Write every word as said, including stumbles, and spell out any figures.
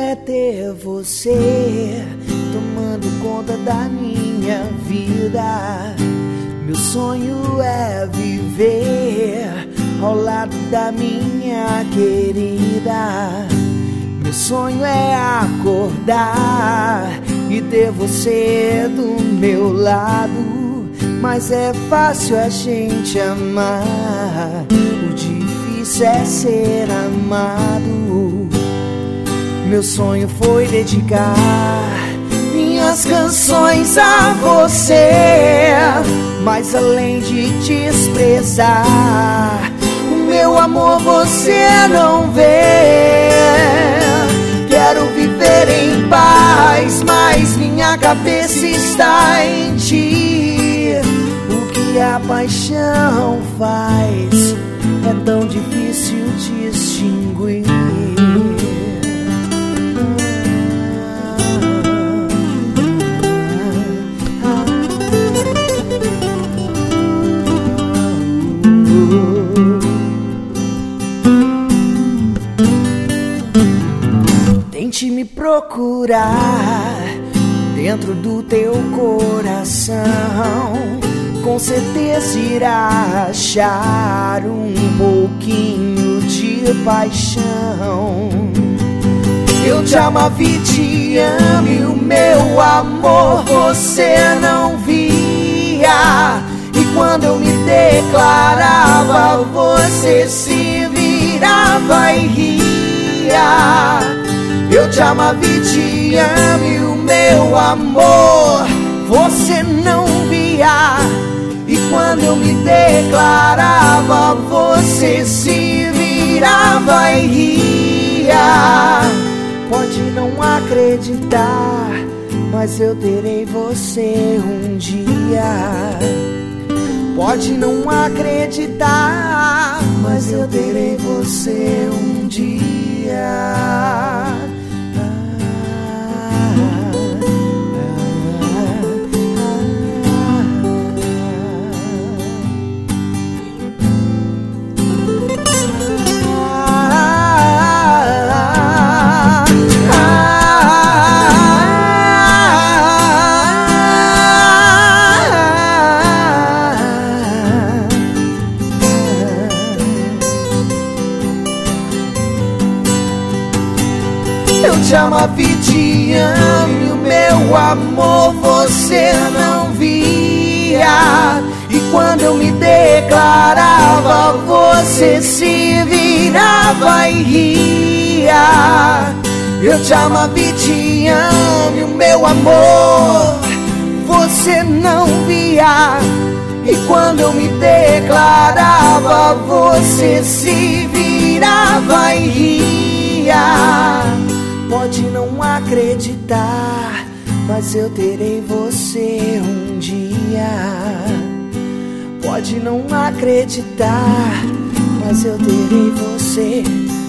é ter você tomando conta da minha vida. Meu sonho é viver ao lado da minha querida. Meu sonho é acordar e ter você do meu lado. Mas é fácil a gente amar, o difícil é ser amado. Meu sonho foi dedicar minhas canções a você, mas além de desprezar, o meu amor você não vê. Quero viver em paz, mas minha cabeça está em ti. O que a paixão faz é tão difícil distinguir. Tente me procurar dentro do teu coração, com certeza irá achar um pouquinho de paixão. Eu te amava e te amo, e o meu amor você não via. E quando eu me declarava, você se virava e ria. Eu te amava e te amo, e o meu amor você não via. E quando eu me declarava, você se virava e ria. Pode não acreditar, mas eu terei você um dia. Pode não acreditar, mas eu terei você um dia. Eu te amava e te amo, e o meu amor você não via. E quando eu me declarava, você se virava e ria. Eu te amava e te amo, e o meu amor você não via. E quando eu me declarava, você se virava e ria. Pode não acreditar, mas eu terei você um dia. Pode não acreditar, mas eu terei você